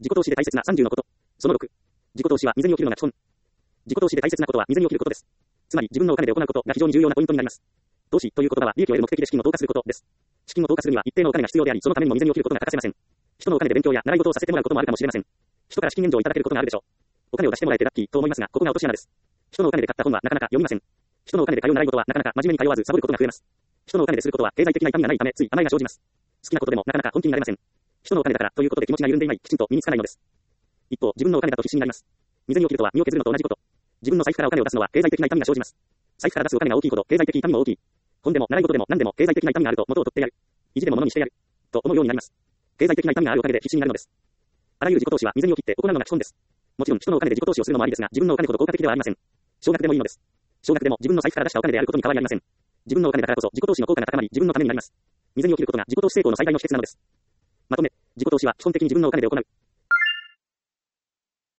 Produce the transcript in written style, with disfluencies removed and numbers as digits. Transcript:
自己投資で大切な30のこと。その6。自己投資は未然に起きるのが基本。自己投資で大切なことは未然に起きることです。つまり自分のお金で行うことが非常に重要なポイントになります。投資という言葉は利益を得る目的で資金を投下することです。資金を投下するには一定のお金が必要であり、そのためにも未然に起きることが欠かせません。人のお金で勉強や習い事をさせてもらうこともあるかもしれません。人から資金援助をいただけることがあるでしょう。お金を出してもらえてラッキーと思いますが、ここが落とし穴です。人のお金で買った本はなかなか読みません。人のお金で通う習い事はなかなか真面目に通わずサボることが増えます。人のお金ですることは経済的な痛みがないためつい甘えが生じます。好きなことでもなかなか本気になれません。人のお金だからということで気持ちが緩んでいない、きちんと身につかないのです。一方、自分のお金だと必死になります。未然に起きるとは身を削るのと同じこと。自分の財布からお金を出すのは経済的な痛みが生じます。財布から出すお金が大きいほど経済的痛みも大きい。本でも習い事でも何でも経済的な痛みがあると元を取ってやる。意地でも物にしてやる。と思うようになります。経済的な痛みがあるお金で必死になるのです。あらゆる自己投資は未然に起きて行うのが基本です。もちろん人のお金で自己投資をするのもありですが、自分のお金ほど効果的ではありません。少額でもいいのです。少額でも自分の財布から出したお金であることに変わりありません。自分のお金だからこそ自己投資の効果が高まり、自分のためになります。未然に起きることが自己投資成功の最大の秘訣なのです。まとめ、自己投資は基本的に自分のお金で行う。